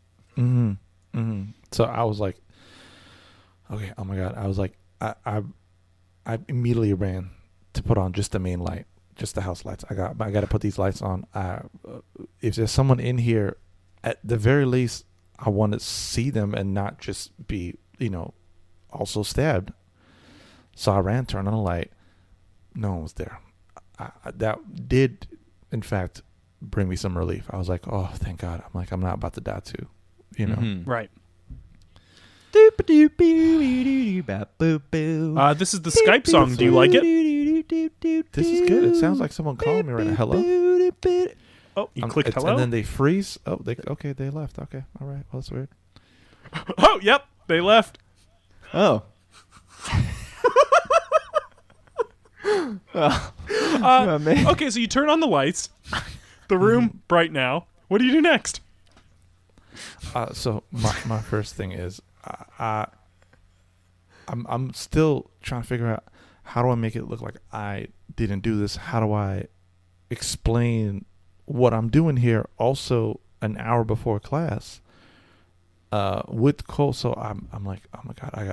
S3: So I was like, okay, oh my god! I was like, I immediately ran to put on just the main light, just the house lights. I got to put these lights on. If there's someone in here, at the very least, I want to see them and not just be, you know, also stabbed. So I ran, turned on the light. No one was there. That did, in fact, bring me some relief. I was like, oh, thank God. I'm like, I'm not about to die too, you know.
S1: Right.
S2: This
S1: This is the Skype song. Do you like it?
S3: This is good. It sounds like someone calling me right now. Hello?
S1: Oh, you clicked hello?
S3: And then they freeze. Oh, they left. Okay, all right. Well, that's weird.
S1: Oh, yep, they left.
S2: Oh. Oh, man.
S1: Okay, so you turn on the lights. The room bright now. What do you do next?
S3: So my first thing is I'm still trying to figure out how do I make it look like I didn't do this? How do I explain what I'm doing here? Also, an hour before class, with Cole. So I'm like, oh my god,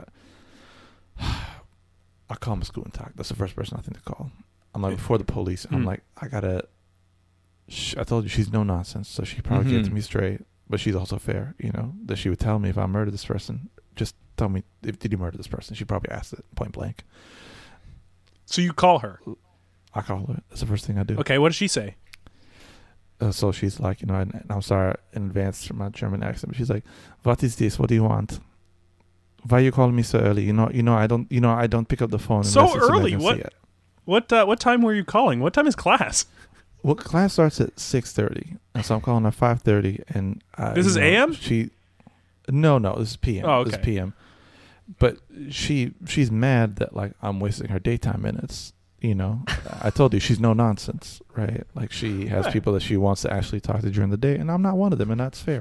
S3: I call my school and talk. That's the first person I think to call. I'm like before the police. I'm like, I told you she's no nonsense, so she probably gets me straight. But she's also fair, that she would tell me if I murdered this person. Just tell me, did you murder this person? She probably asked it point blank.
S1: So you call her.
S3: I call her. That's the first thing I do.
S1: Okay, what does she say?
S3: So she's like, and I'm sorry in advance for my German accent, but she's like, "What is this? What do you want? Why are you calling me so early? I don't pick up the phone.
S1: So
S3: unless it's an
S1: early?
S3: emergency."
S1: What time were you calling? What time is class?
S3: Well, class starts at 6:30, and so I'm calling at 5:30, and
S1: this is AM?
S3: No, this is PM.
S1: Oh, okay.
S3: This is PM. But she's mad that like I'm wasting her daytime minutes. I told you she's no nonsense, right? Like she has people that she wants to actually talk to during the day, and I'm not one of them, and that's fair,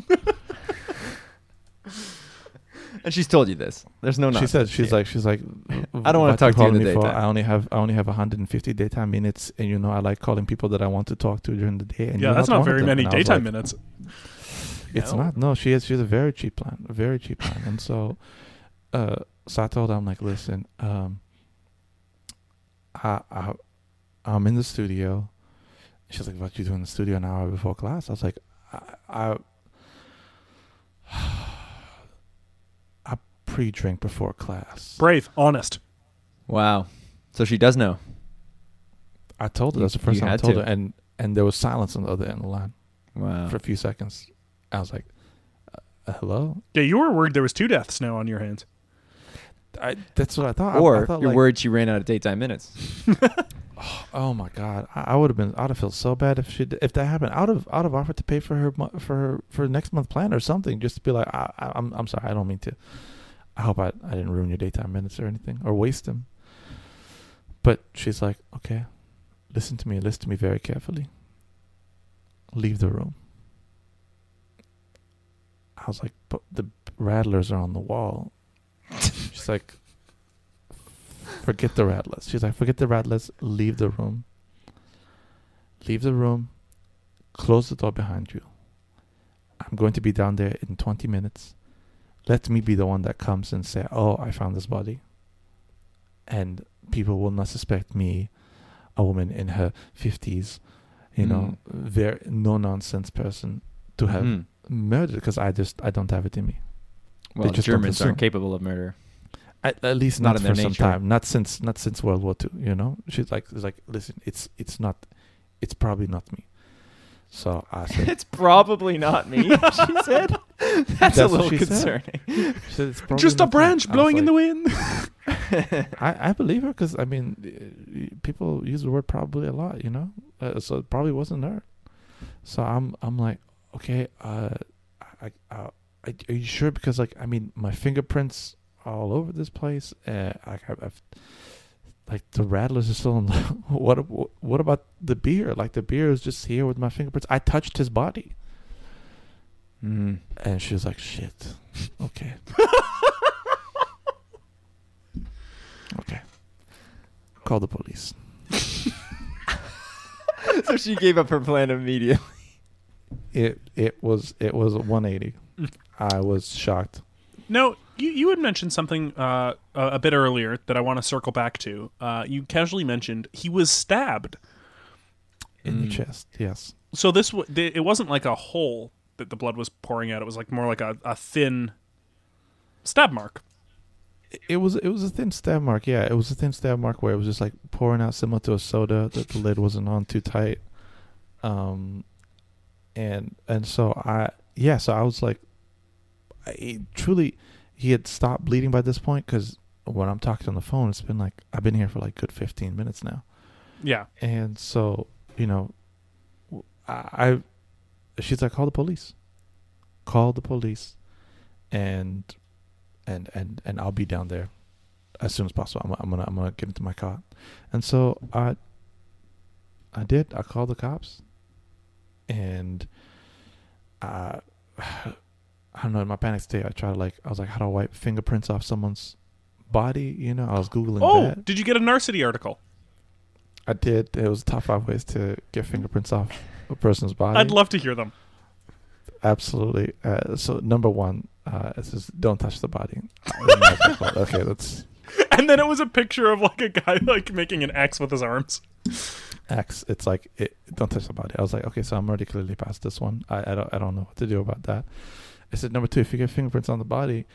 S2: And she's told you this. There's no nonsense.
S3: She's like,
S2: I don't want to talk to you in the daytime.
S3: I only have 150 daytime minutes, and I like calling people that I want to talk to during the day. And
S1: yeah, that's not very many daytime minutes.
S3: It's not. No, she has a very cheap plan, and so I told her, I'm like, listen, I'm in the studio. She's like, what you do in the studio an hour before class? I was like, I pre-drink before class.
S1: Brave, honest.
S2: Wow. So she does know.
S3: I told her. That's the first time I told her. And there was silence on the other end of the line.
S2: Wow.
S3: For a few seconds. I was like, hello?
S1: Yeah, you were worried there was 2 deaths now on your hands.
S3: That's what I thought.
S2: Or
S3: I thought,
S2: you're worried she ran out of daytime minutes.
S3: Oh my god! I'd have felt so bad if that happened. I'd have offered to pay for her next month plan or something, just to be like, I'm sorry, I don't mean to. I hope I didn't ruin your daytime minutes or anything or waste them. But she's like, okay, listen to me very carefully. Leave the room. I was like, but the rattlers are on the wall. She's like, forget the rattlers. She's like, forget the rattlers. Leave the room. Leave the room. Close the door behind you. I'm going to be down there in 20 minutes. Let me be the one that comes and say, oh, I found this body. And people will not suspect me, a woman in her 50s, very no-nonsense person, to have murdered, because I don't have it in me.
S2: Well, the Germans aren't capable of murder.
S3: At least not
S2: in
S3: for
S2: their
S3: some
S2: nature.
S3: time. Not since World War II. She's like, listen, it's probably not me. So I said,
S2: it's probably not me. She said, that's a little concerning.
S3: She said, it's probably
S1: Just a
S3: not me."
S1: branch
S3: I was
S1: blowing in the
S3: like,
S1: wind.
S3: I believe her, because people use the word probably a lot, so it probably wasn't her. So I'm like, okay, are you sure? Because my fingerprints are all over this place. I've the rattlers are still in. What about the beer? The beer is just here with my fingerprints. I touched his body. And she was like, shit. Okay. Okay. Call the police.
S2: So she gave up her plan immediately.
S3: It was 180. I was shocked.
S1: No, you had mentioned something a bit earlier that I want to circle back to. You casually mentioned he was stabbed
S3: in the chest. Yes.
S1: So it wasn't like a hole that the blood was pouring out. It was more like a thin stab mark.
S3: It was a thin stab mark. Yeah, it was a thin stab mark where it was just pouring out, similar to a soda that the lid wasn't on too tight. And so I was like, he had stopped bleeding by this point, because when I'm talking on the phone, it's been I've been here for good 15 minutes now.
S1: Yeah.
S3: And so, she's like, call the police. Call the police, and I'll be down there as soon as possible. I'm gonna get into my car, and so I did. I called the cops, and I don't know. In my panic state, I was like, how do I wipe fingerprints off someone's body? You know, I was googling that.
S1: Did you get a Narcity article?
S3: I did. It was top 5 ways to get fingerprints off a person's body.
S1: I'd love to hear them.
S3: Absolutely. So number 1, it says don't touch the body. Okay, that's
S1: And then it was a picture of like a guy like making an X with his arms.
S3: X. It's like don't touch the body. I was like, okay, so I'm already clearly past this one. I don't know what to do about that. It said number 2, if you get fingerprints on the body,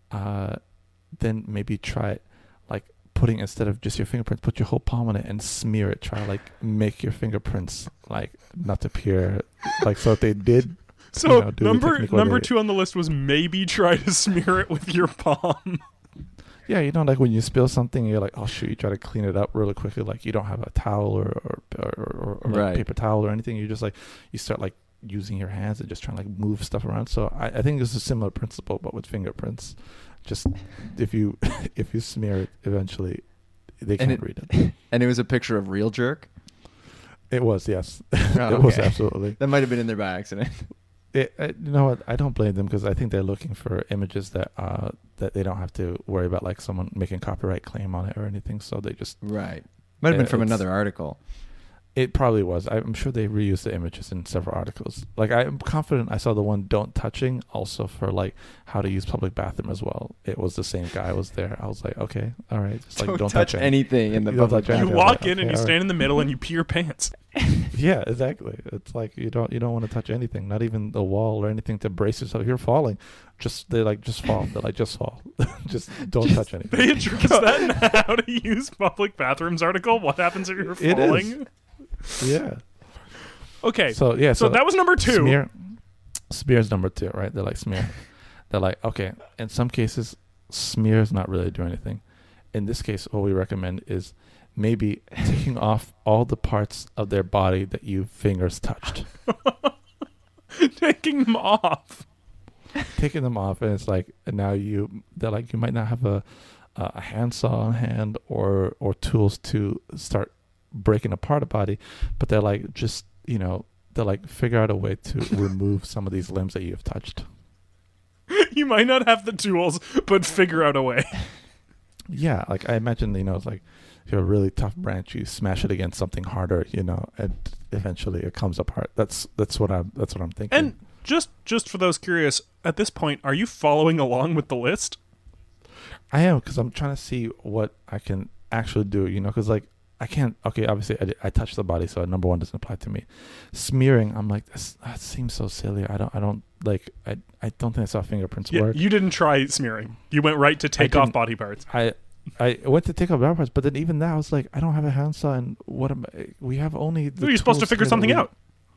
S3: then maybe try like putting, instead of just your fingerprints, put your whole palm on it and smear it. Try like make your fingerprints like not appear like, so if they did.
S1: So number 2 on the list was maybe try to smear it with your palm.
S3: Yeah, you know, like when you spill something, you're like, oh shoot, you try to clean it up really quickly. Like you don't have a towel or
S2: right.
S3: a paper towel or anything. You just like, you start like using your hands and just trying to like move stuff around. So I think it's a similar principle, but with fingerprints. Just if you smear it, eventually they can't read it.
S2: And it was a picture of Real Jerk?
S3: It was, yes.
S2: Oh,
S3: it was absolutely.
S2: That might have been in there by accident.
S3: You know what? I don't blame them, because I think they're looking for images that they don't have to worry about like someone making copyright claim on it or anything. So they just
S2: right. Might have been from another article.
S3: It probably was. I'm sure they reused the images in several articles. Like I'm confident I saw the one "don't touching" also for like how to use public bathroom as well. It was the same guy was there. I was like, okay, all right, just like don't touch
S2: anything in the public bathroom.
S1: You walk in and you stand in the middle and you pee your pants.
S3: Yeah, exactly. It's like you don't want to touch anything, not even the wall or anything to brace yourself. If you're falling, just fall. They're like, just fall. Just don't touch anything.
S1: They address that in How to Use Public Bathrooms article. What happens if you're falling?
S3: Yeah.
S1: Okay.
S3: So
S1: that was number 2.
S3: Smear is number 2, right? They're like smear. They're like, okay, in some cases, smear is not really doing anything. In this case, what we recommend is maybe taking off all the parts of their body that you fingers touched.
S1: Taking them off.
S3: Taking them off, and it's like now they're like, you might not have a handsaw on hand or tools to start breaking apart a body, but they're like, just, you know, they're like, figure out a way to remove some of these limbs that you have touched.
S1: You might not have the tools, but figure out a way.
S3: Yeah, like I imagine, you know, it's like if you have a really tough branch, you smash it against something harder, you know, and eventually it comes apart. That's what I'm thinking.
S1: And just for those curious, at this point, are you following along with the list?
S3: I am, because I'm trying to see what I can actually do, you know, because like I can't. Okay, obviously I touch the body, so number 1 doesn't apply to me. Smearing, I'm like, that seems so silly. I don't think I saw fingerprints work.
S1: You didn't try smearing. You went right to take off body parts.
S3: I went to take off body parts, but then even that, I was like, I don't have a handsaw, and we have only.
S1: You're supposed to figure something out.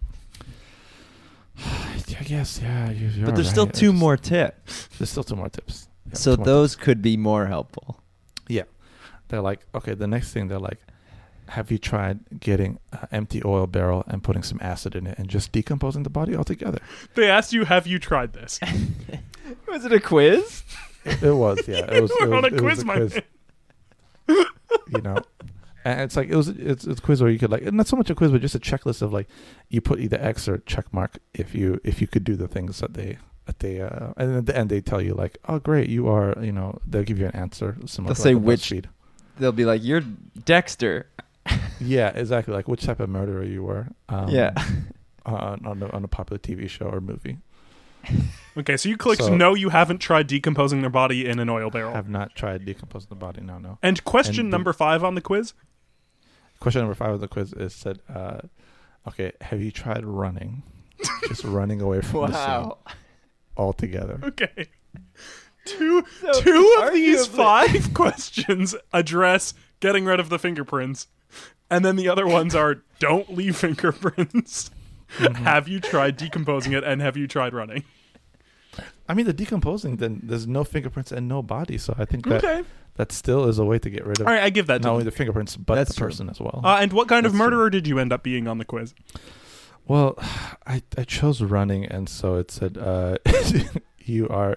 S3: I guess, yeah. You're
S2: but there's
S3: right.
S2: still 2 more tips.
S3: There's still 2 more tips. Yeah,
S2: so those could be more helpful.
S3: Yeah, they're like, okay. The next thing, they're like, have you tried getting an empty oil barrel and putting some acid in it and just decomposing the body altogether?
S1: They asked you, have you tried this?
S2: Was it a quiz?
S3: It was, yeah. It was
S1: on a quiz,
S3: it was a
S1: my
S3: quiz.
S1: man.
S3: You know, and it's like it's a quiz where you could like, not so much a quiz, but just a checklist of like, you put either X or check mark if you could do the things that they and at the end they tell you like, oh great, you are, you know, they'll give you an answer similar.
S2: They'll say
S3: like
S2: which. They'll be like, you're Dexter.
S3: Yeah, exactly. Like which type of murderer you were.
S2: Yeah.
S3: On a popular TV show or movie.
S1: Okay, so you clicked no, you haven't tried decomposing their body in an oil barrel.
S3: Have not tried decomposing the body. No.
S1: And question number 5 on the quiz?
S3: Question number 5 of the quiz is said, okay, have you tried running? Just running away from the scene altogether.
S1: Okay. Two of these 5 questions address getting rid of the fingerprints, and then the other ones are don't leave fingerprints. Mm-hmm. Have you tried decomposing it, and have you tried running?
S3: I mean, the decomposing, then there's no fingerprints and no body, so I think that still is a way to get rid of.
S1: All right, I give that
S3: not
S1: to
S3: only the fingerprints but the person as well.
S1: And what kind of murderer did you end up being on the quiz?
S3: Well, I chose running, and so it said you are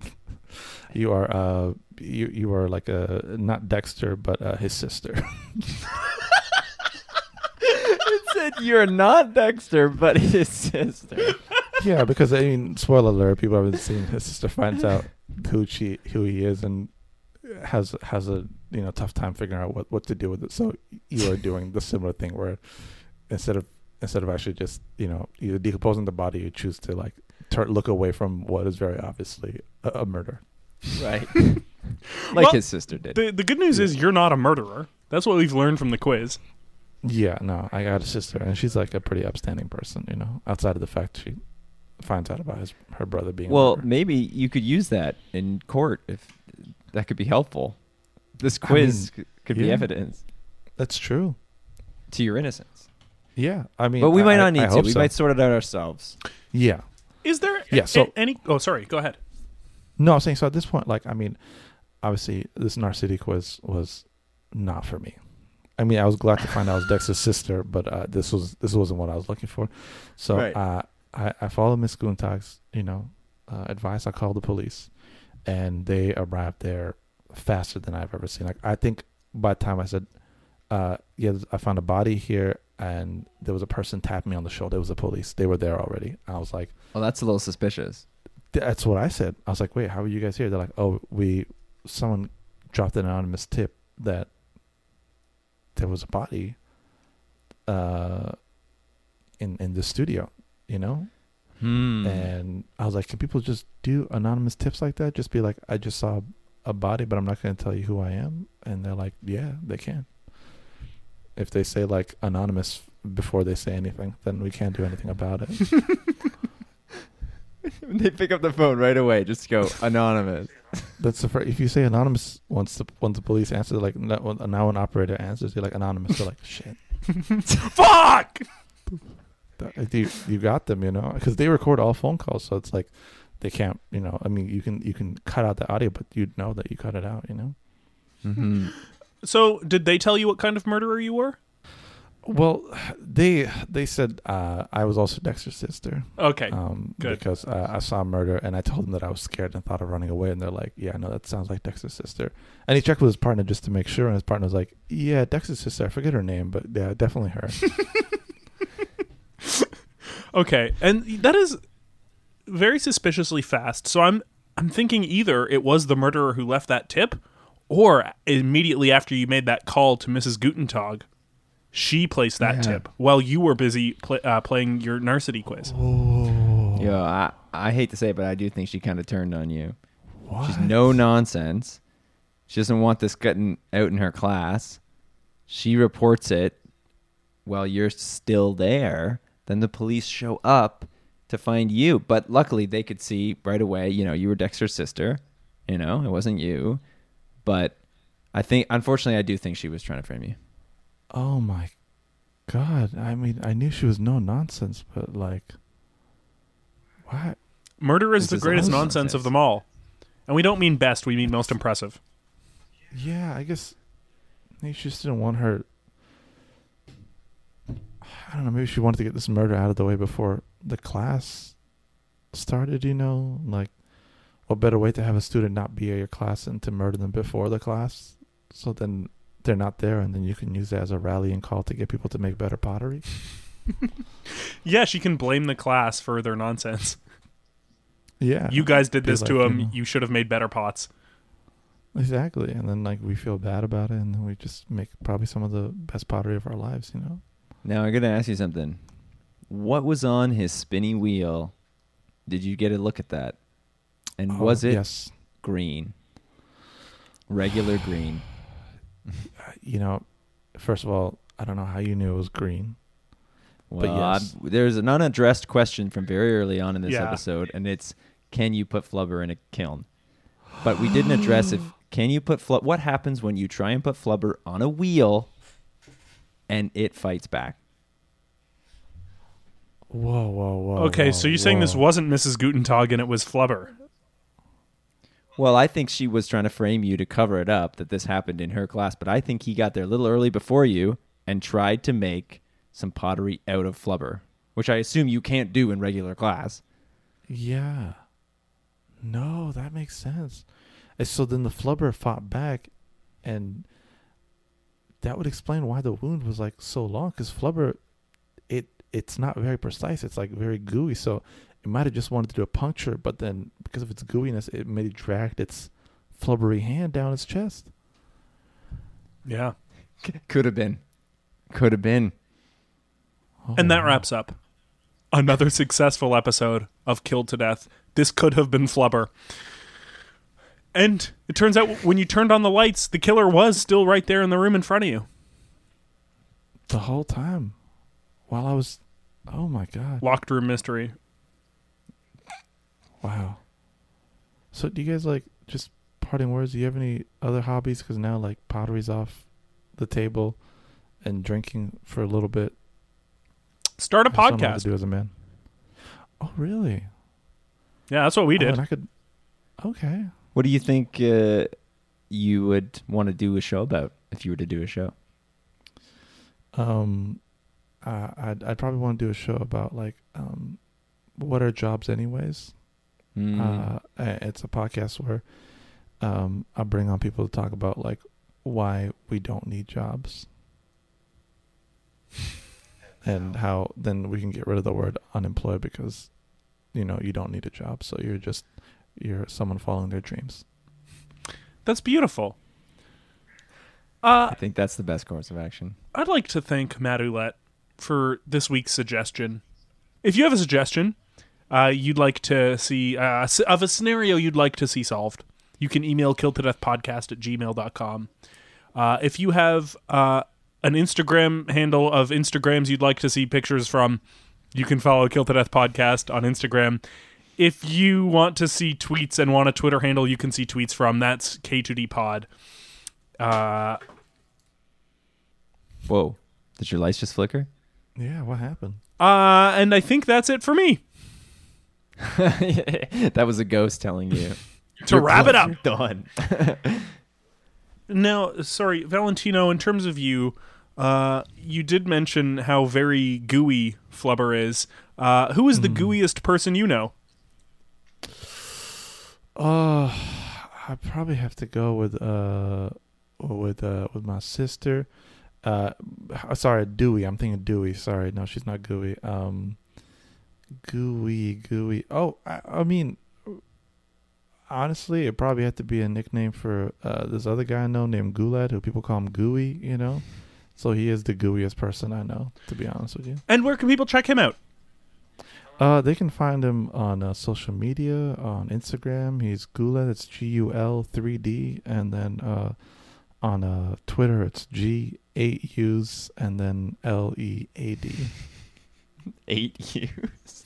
S3: like a not Dexter but his sister.
S2: It said you're not Dexter, but his sister.
S3: Yeah, because I mean, spoiler alert: people haven't seen. His sister finds out who he is and has a tough time figuring out what to do with it. So you are doing the similar thing where instead of actually just either decomposing the body, you choose to like look away from what is very obviously a murder.
S2: Right.
S1: Well,
S2: his sister did.
S1: The good news is you're not a murderer. That's what we've learned from the quiz.
S3: Yeah, no, I got a sister, and she's like a pretty upstanding person, outside of the fact she finds out about her brother being a murderer.
S2: Maybe you could use that in court if that could be helpful. This quiz could be evidence
S3: That's true.
S2: to your innocence.
S3: Yeah, I mean,
S2: But we might not need
S3: I
S2: to.
S3: hope
S2: We
S3: so.
S2: might sort it out ourselves.
S3: Yeah.
S1: Is there
S3: so-
S1: any... Oh, sorry. Go ahead.
S3: No, I'm saying so at this point, like, I mean, obviously this Narcity quiz was not for me. I mean, I was glad to find out I was Dexter's sister, but this wasn't what I was looking for. So
S2: Right.
S3: I followed Miss Guntag's advice. I called the police, and they arrived there faster than I've ever seen. Like, I think by the time I said, I found a body here, and there was a person tapping me on the shoulder. It was the police. They were there already. I was like,
S2: Well, that's a little suspicious.
S3: that's what I said. I was like, wait, how are you guys here? They're like, oh, someone dropped an anonymous tip that there was a body in the studio, And I was like, can people just do anonymous tips like that? Just be like, I just saw a body, but I'm not going to tell you who I am. And they're like, yeah, they can. If they say like anonymous before they say anything, then we can't do anything about it.
S2: They pick up the phone right away. Just go anonymous.
S3: That's the first. If you say anonymous once the police answer, like now an operator answers, you're like anonymous. They're like, shit.
S1: Fuck!
S3: You got them, because they record all phone calls, so it's like they can't, I mean, you can cut out the audio, but you'd know that you cut it out,
S2: Mm-hmm.
S1: So, did they tell you what kind of murderer you were?
S3: Well, they said I was also Dexter's sister.
S1: Okay, good.
S3: Because I saw murder, and I told them that I was scared and thought of running away, and they're like, yeah, no, that sounds like Dexter's sister. And he checked with his partner just to make sure, and his partner was like, yeah, Dexter's sister, I forget her name, but yeah, definitely her.
S1: Okay, and that is very suspiciously fast. So I'm thinking either it was the murderer who left that tip, or immediately after you made that call to Mrs. Gutentag, she placed that tip while you were busy playing your Narcity quiz.
S2: Yeah, I hate to say it, but I do think she kind of turned on you.
S3: What?
S2: She's no nonsense. She doesn't want this getting out in her class. She reports it while you're still there. Then the police show up to find you. But luckily, they could see right away, you were Dexter's sister. It wasn't you. But unfortunately, I do think she was trying to frame you.
S3: Oh my God. I mean, I knew she was no nonsense, but like, what?
S1: Murder is
S2: This
S1: the
S2: is
S1: greatest
S2: all
S1: nonsense of
S2: nonsense.
S1: them all. And we don't mean best, we mean most impressive.
S3: Yeah, I guess maybe she just didn't want her. I don't know. Maybe she wanted to get this murder out of the way before the class started. Like, what better way to have a student not be at your class and to murder them before the class? So then they're not there, and then you can use that as a rallying call to get people to make better pottery.
S1: Yeah, she can blame the class for their nonsense.
S3: Yeah,
S1: You guys did
S3: Be
S1: this
S3: like,
S1: to them. You should have made better pots.
S3: Exactly, and then like we feel bad about it, and then we just make probably some of the best pottery of our lives.
S2: Now, I'm going to ask you something. What was on his spinny wheel? Did you get a look at that? And was it
S3: Yes.
S2: green? Regular green?
S3: First of all, I don't know how you knew it was green.
S2: Well,
S3: yes.
S2: There's an unaddressed question from very early on in this
S1: Yeah.
S2: episode, and it's, can you put flubber in a kiln? But we didn't address can you put what happens when you try and put flubber on a wheel and it fights back?
S3: Whoa.
S1: Okay, so you're saying this wasn't Mrs. Gutentag and it was Flubber.
S2: Well, I think she was trying to frame you to cover it up that this happened in her class, but I think he got there a little early before you and tried to make some pottery out of flubber. which I assume you can't do in regular class.
S3: Yeah. No, that makes sense. And so then the flubber fought back, and that would explain why the wound was like so long. Because flubber, it's not very precise. It's like very gooey. So it might have just wanted to do a puncture, but then because of its gooiness, it made it dragged its flubbery hand down its chest.
S1: Yeah.
S2: Could have been. Could have been.
S3: Oh,
S1: And that
S3: wow.
S1: wraps up another successful episode of Killed to Death. This could have been Flubber. And it turns out when you turned on the lights, the killer was still right there in the room in front of you.
S3: The whole time. While I was... Oh, my God.
S1: Locked room mystery.
S3: Wow. So do you guys, like, just parting words? Do you have any other hobbies? Because now, like, pottery's off the table and drinking for a little bit.
S1: Start a
S3: I just don't know what
S1: podcast.
S3: to do as a man. Oh, really?
S1: Yeah, that's what we
S3: Oh,
S1: did.
S3: and I could... Okay.
S2: What do you think you would want to do a show about if you were to do a show?
S3: I'd probably want to do a show about, like, what are jobs anyways? It's a podcast where I bring on people to talk about, like, why we don't need jobs. And how then we can get rid of the word unemployed because, you know, you don't need a job. So you're someone following their dreams.
S1: That's beautiful.
S2: I think that's the best course of action.
S1: I'd like to thank Matt Ouellette for this week's suggestion. If you have a suggestion you'd like to see, of a scenario you'd like to see solved, you can email killtodeathpodcast@gmail.com. If you have an Instagram handle of Instagrams you'd like to see pictures from, you can follow Kill to Death Podcast on Instagram. If you want to see tweets and want a Twitter handle you can see tweets from, that's K2D Pod.
S2: Whoa. Did your lights just flicker?
S3: Yeah, what happened?
S1: And I think that's it for me.
S2: That was a ghost telling you.
S1: To wrap it up.
S2: You're done.
S1: Now, sorry, Valentino, in terms of you, you did mention how very gooey Flubber is. Who is the gooeyest person you know?
S3: I probably have to go with my sister. Sorry, Dewey. I'm thinking Dewey. Sorry, no, she's not gooey. Gooey. Oh, I mean, honestly, it probably had to be a nickname for this other guy I know named Gulad, who people call him Gooey. You know, so he is the gooeyest person I know, to be honest with you.
S1: And where can people check him out?
S3: They can find him on social media, on Instagram. He's Gulad. It's GUL3D, and then on Twitter it's G8Us and then LEAD.
S2: 8 years.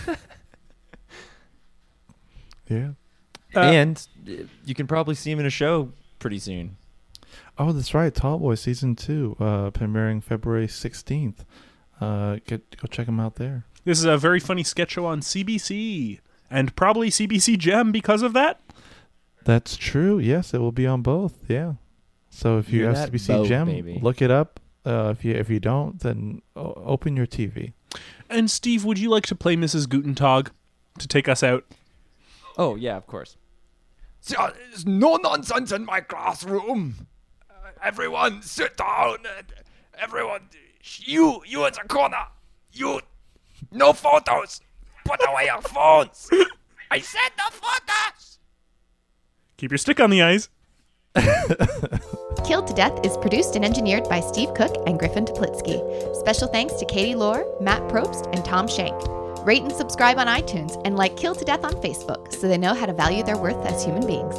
S3: Yeah.
S2: And you can probably see him in a show pretty soon.
S3: Oh, that's right. Tall Boy Season 2, premiering February 16th. Go check him out there.
S1: This is a very funny sketch show on CBC, and probably CBC Gem because of that.
S3: That's true. Yes, it will be on both. Yeah. So if you
S2: Hear
S3: have
S2: that?
S3: CBC
S2: Both,
S3: Gem,
S2: baby.
S3: look it up. If you don't, then open your TV.
S1: And Steve, would you like to play Mrs. Gutentag to take us out?
S2: Oh, yeah, of course. There's no nonsense in my classroom. Everyone sit down. Everyone, you in the corner. You, no photos. Put away your phones. I said no photos.
S1: Keep your stick on the ice.
S4: Killed to Death is produced and engineered by Steve Cook and Griffin Toplitsky. Special thanks to Katie Lohr, Matt Probst, and Tom Shank. Rate and subscribe on iTunes and like Killed to Death on Facebook so they know how to value their worth as human beings.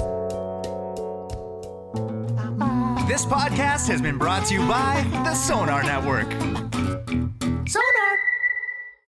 S5: This podcast has been brought to you by the Sonar Network.